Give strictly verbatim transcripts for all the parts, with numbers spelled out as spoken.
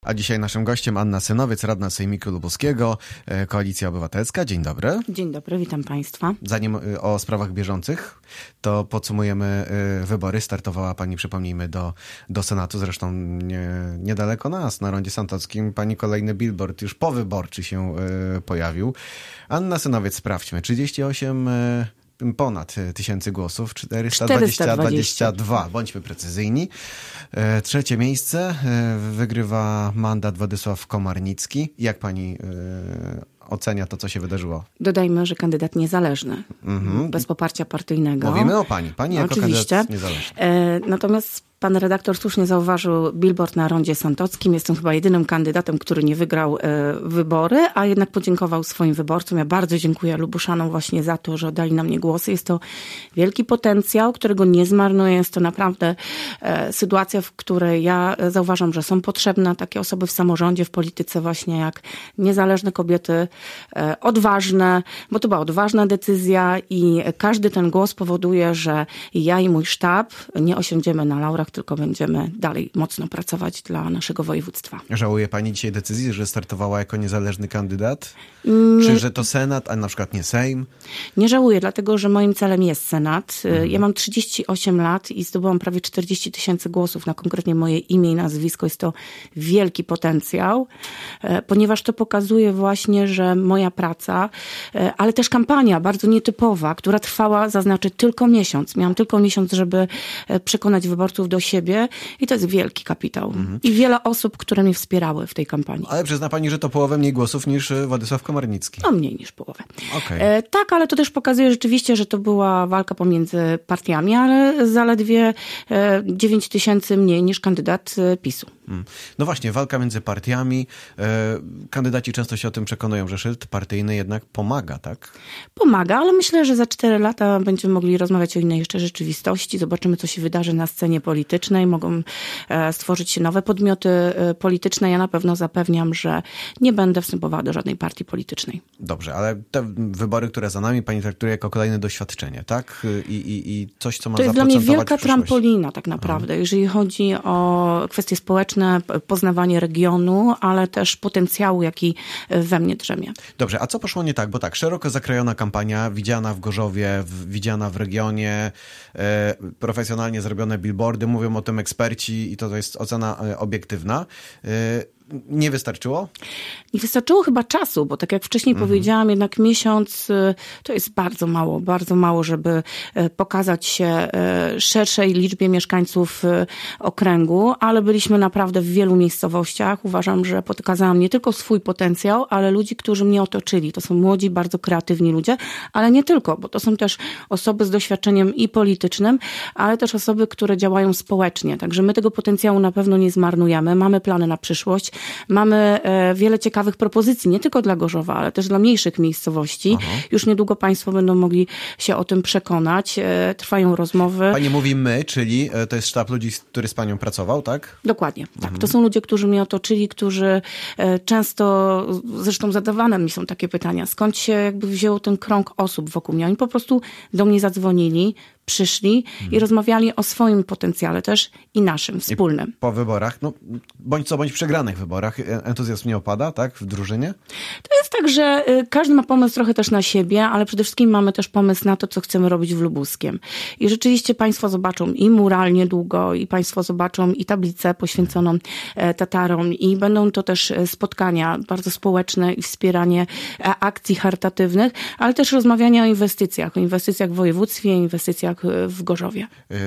A dzisiaj naszym gościem Anna Synowiec, radna Sejmiku Lubuskiego, Koalicja Obywatelska. Dzień dobry. Dzień dobry, witam Państwa. Zanim o sprawach bieżących, to podsumujemy wybory. Startowała Pani, przypomnijmy, do, do Senatu, zresztą nie, niedaleko nas, na Rondzie Santockim. Pani kolejny billboard już powyborczy się y, pojawił. Anna Synowiec, sprawdźmy, trzydzieści osiem y, ponad tysięcy głosów, czterysta dwadzieścia dwa, bądźmy precyzyjni. E, trzecie miejsce e, wygrywa mandat Władysław Komarnicki. Jak pani e, ocenia to, co się wydarzyło? Dodajmy, że kandydat niezależny, mm-hmm. bez poparcia partyjnego. Mówimy o pani, pani jako Oczywiście. kandydat niezależny. E, natomiast pan redaktor słusznie zauważył billboard na Rondzie Santockim. Jestem chyba jedynym kandydatem, który nie wygrał e, wybory, a jednak podziękował swoim wyborcom. Ja bardzo dziękuję Lubuszanom właśnie za to, że oddali na mnie głosy. Jest to wielki potencjał, którego nie zmarnuję. Jest to naprawdę e, sytuacja, w której ja zauważam, że są potrzebne takie osoby w samorządzie, w polityce właśnie jak niezależne kobiety, e, odważne, bo to była odważna decyzja i każdy ten głos powoduje, że ja i mój sztab nie osiądziemy na laurach, tylko będziemy dalej mocno pracować dla naszego województwa. Żałuje pani dzisiaj decyzji, że startowała jako niezależny kandydat? Nie. Czy że to Senat, a na przykład nie Sejm? Nie żałuję, dlatego że moim celem jest Senat. Mhm. Ja mam trzydzieści osiem lat i zdobyłam prawie czterdzieści tysięcy głosów na konkretnie moje imię i nazwisko. Jest to wielki potencjał, ponieważ to pokazuje właśnie, że moja praca, ale też kampania bardzo nietypowa, która trwała, zaznaczę, tylko miesiąc. Miałam tylko miesiąc, żeby przekonać wyborców do siebie i to jest wielki kapitał. Mhm. I wiele osób, które mnie wspierały w tej kampanii. Ale przyzna pani, że to połowę mniej głosów niż Władysław Komarnicki. No mniej niż połowę. Okay. E, tak, ale to też pokazuje rzeczywiście, że to była walka pomiędzy partiami, ale zaledwie e, dziewięć tysięcy mniej niż kandydat e, PiSu. Hmm. No właśnie, walka między partiami. E, kandydaci często się o tym przekonują, że szyld partyjny jednak pomaga, tak? Pomaga, ale myślę, że za cztery lata będziemy mogli rozmawiać o innej jeszcze rzeczywistości. Zobaczymy, co się wydarzy na scenie politycznej. Mogą e, stworzyć się nowe podmioty e, polityczne. Ja na pewno zapewniam, że nie będę wstępowała do żadnej partii politycznej. Dobrze, ale te wybory, które za nami, pani traktuje jako kolejne doświadczenie, tak? I, i, i coś, co ma to jest dla mnie wielka w trampolina tak naprawdę, Aha. jeżeli chodzi o kwestie społeczne, poznawanie regionu, ale też potencjału, jaki we mnie drzemie. Dobrze, a co poszło nie tak? Bo tak, szeroko zakrojona kampania, widziana w Gorzowie, w, widziana w regionie, e, profesjonalnie zrobione billboardy, mówią o tym eksperci i to, to jest ocena e, obiektywna. E, Nie wystarczyło? Nie wystarczyło chyba czasu, bo tak jak wcześniej mhm. powiedziałam, jednak miesiąc to jest bardzo mało, bardzo mało, żeby pokazać się szerszej liczbie mieszkańców okręgu, ale byliśmy naprawdę w wielu miejscowościach. Uważam, że pokazałam nie tylko swój potencjał, ale ludzi, którzy mnie otoczyli. To są młodzi, bardzo kreatywni ludzie, ale nie tylko, bo to są też osoby z doświadczeniem i politycznym, ale też osoby, które działają społecznie. Także my tego potencjału na pewno nie zmarnujemy. Mamy plany na przyszłość. Mamy wiele ciekawych propozycji, nie tylko dla Gorzowa, ale też dla mniejszych miejscowości. Aha. Już niedługo państwo będą mogli się o tym przekonać. Trwają rozmowy. Pani mówi my, czyli to jest sztab ludzi, który z panią pracował, tak? Dokładnie. Tak. Mhm. To są ludzie, którzy mnie otoczyli, którzy często, zresztą zadawane mi są takie pytania, skąd się jakby wziął ten krąg osób wokół mnie. Oni po prostu do mnie zadzwonili, przyszli hmm. i rozmawiali o swoim potencjale też i naszym, wspólnym. I po wyborach, no bądź co bądź przegranych wyborach, entuzjazm nie opada, tak, w drużynie? To jest tak, że każdy ma pomysł trochę też na siebie, ale przede wszystkim mamy też pomysł na to, co chcemy robić w Lubuskiem. I rzeczywiście państwo zobaczą i mural niedługo, i państwo zobaczą i tablicę poświęconą Tatarom, i będą to też spotkania bardzo społeczne i wspieranie akcji charytatywnych, ale też rozmawianie o inwestycjach, o inwestycjach w województwie, inwestycjach w Gorzowie.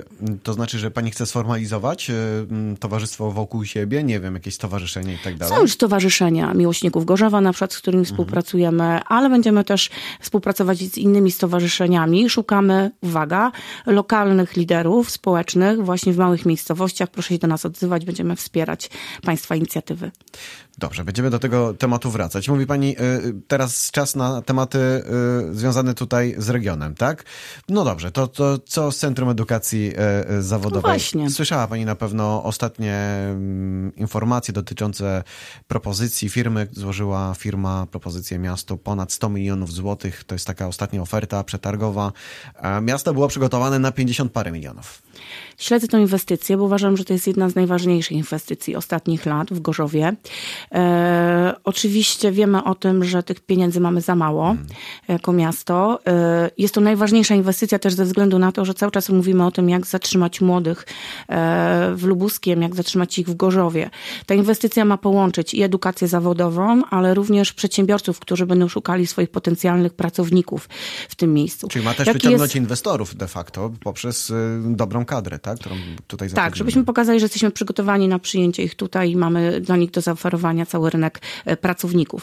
To znaczy, że pani chce sformalizować towarzystwo wokół siebie? Nie wiem, jakieś stowarzyszenie i tak dalej? Są już stowarzyszenia miłośników Gorzowa, na przykład, z którymi mhm. współpracujemy, ale będziemy też współpracować z innymi stowarzyszeniami. Szukamy, uwaga, lokalnych liderów społecznych właśnie w małych miejscowościach. Proszę się do nas odzywać, będziemy wspierać państwa inicjatywy. Dobrze, będziemy do tego tematu wracać. Mówi pani, teraz czas na tematy związane tutaj z regionem, tak? No dobrze, to, to to co z Centrum Edukacji Zawodowej? No właśnie. Słyszała pani na pewno ostatnie informacje dotyczące propozycji firmy. Złożyła firma propozycję miastu ponad sto milionów złotych. To jest taka ostatnia oferta przetargowa. Miasto było przygotowane na pięćdziesiąt parę milionów. Śledzę tę inwestycję, bo uważam, że to jest jedna z najważniejszych inwestycji ostatnich lat w Gorzowie. E, oczywiście wiemy o tym, że tych pieniędzy mamy za mało hmm. jako miasto. E, jest to najważniejsza inwestycja też ze względu na to, że cały czas mówimy o tym, jak zatrzymać młodych e, w Lubuskiem, jak zatrzymać ich w Gorzowie. Ta inwestycja ma połączyć i edukację zawodową, ale również przedsiębiorców, którzy będą szukali swoich potencjalnych pracowników w tym miejscu. Czyli ma też Jaki wyciągnąć jest... inwestorów de facto poprzez y, dobrą kadrę, tak? Którą tutaj Tak, żebyśmy pokazali, że jesteśmy przygotowani na przyjęcie ich tutaj i mamy dla nich do zaoferowania cały rynek pracowników.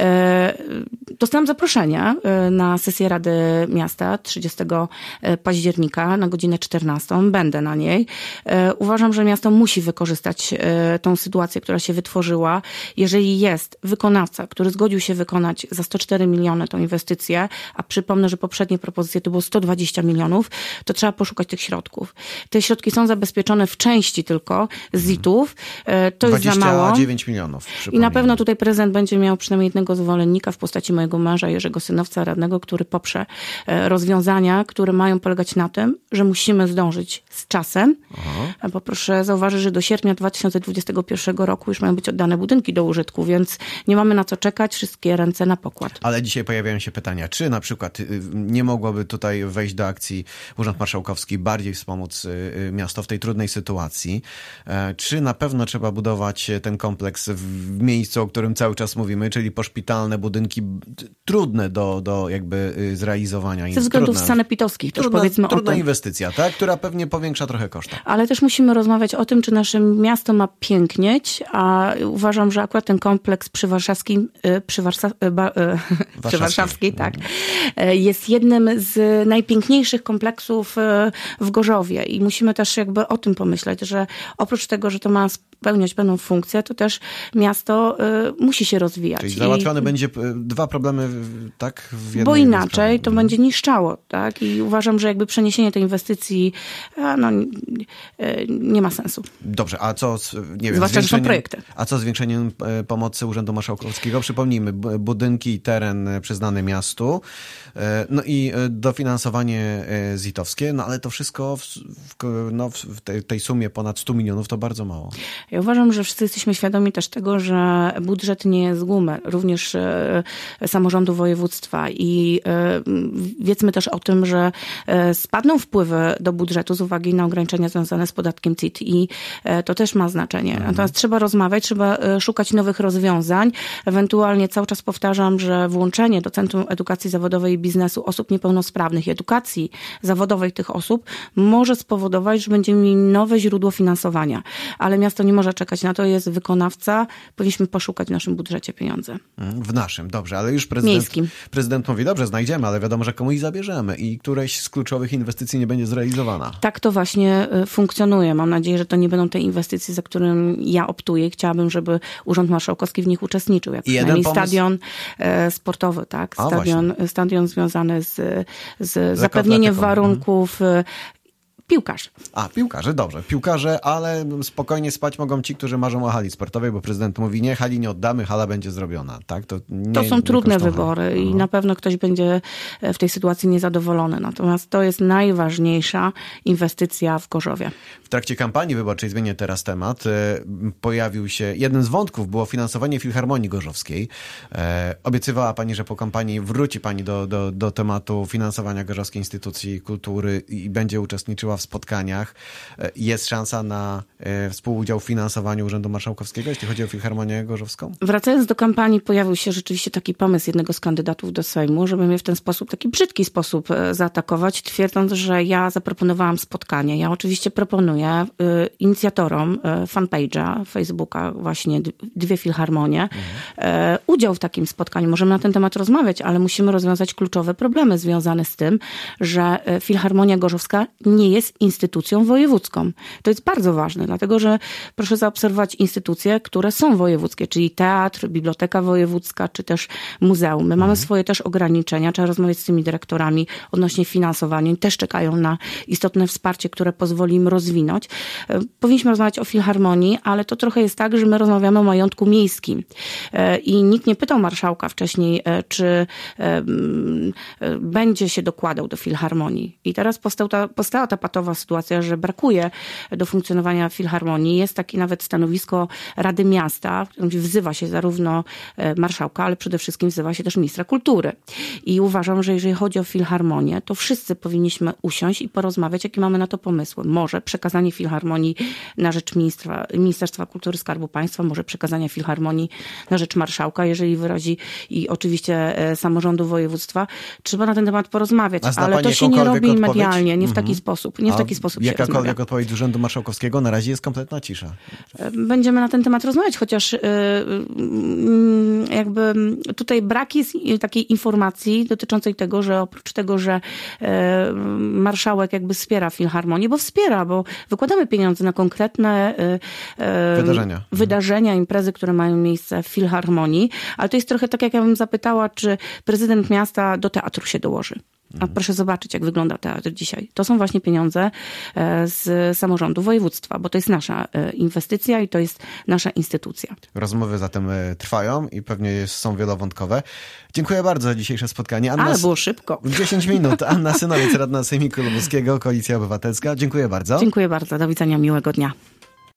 Dostałam zaproszenie na sesję Rady Miasta trzydziestego października na godzinę czternastą. Będę na niej. Uważam, że miasto musi wykorzystać tą sytuację, która się wytworzyła. Jeżeli jest wykonawca, który zgodził się wykonać za sto cztery miliony tą inwestycję, a przypomnę, że poprzednie propozycje to było sto dwadzieścia milionów, to trzeba poszukać tych środków. Te środki są zabezpieczone w części tylko z zitów. To jest za mało. dwadzieścia dziewięć milionów. I na pewno tutaj prezydent będzie miał przynajmniej jednego zwolennika w postaci mojego męża, Jerzego Synowca, radnego, który poprze rozwiązania, które mają polegać na tym, że musimy zdążyć z czasem, Aha. bo proszę zauważyć, że do sierpnia dwa tysiące dwudziestego pierwszego roku już mają być oddane budynki do użytku, więc nie mamy na co czekać, wszystkie ręce na pokład. Ale dzisiaj pojawiają się pytania, czy na przykład nie mogłoby tutaj wejść do akcji Urząd Marszałkowski, bardziej wspomóc miasto w tej trudnej sytuacji. Czy na pewno trzeba budować ten kompleks w miejscu, o którym cały czas mówimy, czyli poszpitalne budynki trudne do, do jakby zrealizowania. Ze względów sanepidowskich też trudna, powiedzmy trudna o tym. inwestycja, tak? Która pewnie powiększa trochę koszta. Ale też musimy rozmawiać o tym, czy nasze miasto ma pięknieć, a uważam, że akurat ten kompleks przy warszawskim, przy, Warsza, ba, przy warszawskiej, tak, jest jednym z najpiękniejszych kompleksów w Gorzowie i musimy też jakby o tym pomyśleć, że oprócz tego, że to ma spełniać pewną funkcję, to też miasto y, musi się rozwijać. Czyli załatwione I, będzie dwa problemy, tak? W jednej bo inaczej to będzie niszczało, tak? I uważam, że jakby przeniesienie tej inwestycji a, no, y, nie ma sensu. Dobrze, a co z, nie wiem, zwłaszcza, że są projekty. A co z zwiększeniem pomocy Urzędu Marszałkowskiego? Przypomnijmy, budynki i teren przyznany miastu, no i dofinansowanie zitowskie, no ale to wszystko w, w, no, w tej, tej sumie ponad stu milionów to bardzo mało. Ja uważam, że wszyscy jesteśmy świadomi też tego, że budżet nie jest z gumy, również e, samorządu województwa i e, wiedzmy też o tym, że e, spadną wpływy do budżetu z uwagi na ograniczenia związane z podatkiem C I T i e, to też ma znaczenie. Mhm. Natomiast trzeba rozmawiać, trzeba e, szukać nowych rozwiązań. Ewentualnie cały czas powtarzam, że włączenie do Centrum Edukacji Zawodowej i Biznesu osób niepełnosprawnych i edukacji zawodowej tych osób może spowodować, że będziemy mieli nowe źródło finansowania. Ale miasto nie może czekać na to, jest wykonawca, powinniśmy poszukać w naszym budżecie pieniądze. W naszym, dobrze, ale już prezydent, Miejskim. prezydent mówi, dobrze, znajdziemy, ale wiadomo, że komuś zabierzemy i któreś z kluczowych inwestycji nie będzie zrealizowana. Tak to właśnie funkcjonuje. Mam nadzieję, że to nie będą te inwestycje, za którym ja optuję. Chciałabym, żeby Urząd Marszałkowski w nich uczestniczył. Jak przynajmniej pomysł... stadion sportowy, tak? Stadion, stadion związany z, z zapewnieniem warunków piłkarz. A, piłkarze, dobrze. Piłkarze, ale spokojnie spać mogą ci, którzy marzą o hali sportowej, bo prezydent mówi, nie, hali nie oddamy, hala będzie zrobiona. Tak? To, nie, to są nie trudne kosztowne. wybory i na pewno ktoś będzie w tej sytuacji niezadowolony. Natomiast to jest najważniejsza inwestycja w Gorzowie. W trakcie kampanii wyborczej, zmienię teraz temat, pojawił się, jeden z wątków było finansowanie Filharmonii Gorzowskiej. Obiecywała pani, że po kampanii wróci pani do, do, do tematu finansowania Gorzowskiej Instytucji Kultury i będzie uczestniczyła w spotkaniach. Jest szansa na współudział w finansowaniu Urzędu Marszałkowskiego, jeśli chodzi o Filharmonię Gorzowską? Wracając do kampanii, pojawił się rzeczywiście taki pomysł jednego z kandydatów do Sejmu, żeby mnie w ten sposób, taki brzydki sposób zaatakować, twierdząc, że ja zaproponowałam spotkanie. Ja oczywiście proponuję inicjatorom fanpage'a Facebooka właśnie dwie filharmonie mhm. udział w takim spotkaniu. Możemy na ten temat rozmawiać, ale musimy rozwiązać kluczowe problemy związane z tym, że Filharmonia Gorzowska nie jest jest instytucją wojewódzką. To jest bardzo ważne, dlatego że proszę zaobserwować instytucje, które są wojewódzkie, czyli teatr, biblioteka wojewódzka, czy też muzeum. My mamy mhm. swoje też ograniczenia, trzeba rozmawiać z tymi dyrektorami odnośnie finansowania. Oni też czekają na istotne wsparcie, które pozwoli im rozwinąć. Powinniśmy rozmawiać o filharmonii, ale to trochę jest tak, że my rozmawiamy o majątku miejskim. I nikt nie pytał marszałka wcześniej, czy będzie się dokładał do filharmonii. I teraz powstała ta, powstała ta patowa sytuacja, że brakuje do funkcjonowania filharmonii. Jest takie nawet stanowisko Rady Miasta, w którym wzywa się zarówno marszałka, ale przede wszystkim wzywa się też ministra kultury. I uważam, że jeżeli chodzi o filharmonię, to wszyscy powinniśmy usiąść i porozmawiać, jakie mamy na to pomysły. Może przekazanie filharmonii na rzecz ministra, Ministerstwa Kultury Skarbu Państwa, może przekazanie filharmonii na rzecz marszałka, jeżeli wyrazi, i oczywiście samorządu województwa. Trzeba na ten temat porozmawiać, ale to się nie robi odpowiedź? medialnie, nie w taki mm-hmm. sposób. Nie w taki sposób się rozmawia. Jakakolwiek odpowiedź Urzędu Marszałkowskiego, na razie jest kompletna cisza. Będziemy na ten temat rozmawiać, chociaż jakby tutaj brak jest takiej informacji dotyczącej tego, że oprócz tego, że marszałek jakby wspiera filharmonię, bo wspiera, bo wykładamy pieniądze na konkretne wydarzenia, wydarzenia imprezy, które mają miejsce w filharmonii, ale to jest trochę tak, jak ja bym zapytała, czy prezydent miasta do teatru się dołoży. A proszę zobaczyć, jak wygląda teatr dzisiaj. To są właśnie pieniądze z samorządu województwa, bo to jest nasza inwestycja i to jest nasza instytucja. Rozmowy zatem trwają i pewnie są wielowątkowe. Dziękuję bardzo za dzisiejsze spotkanie. Anna... Ale było szybko. dziesięć minut. Anna Synowiec, radna Sejmiku Lubuskiego, Koalicja Obywatelska. Dziękuję bardzo. Dziękuję bardzo. Do widzenia. Miłego dnia.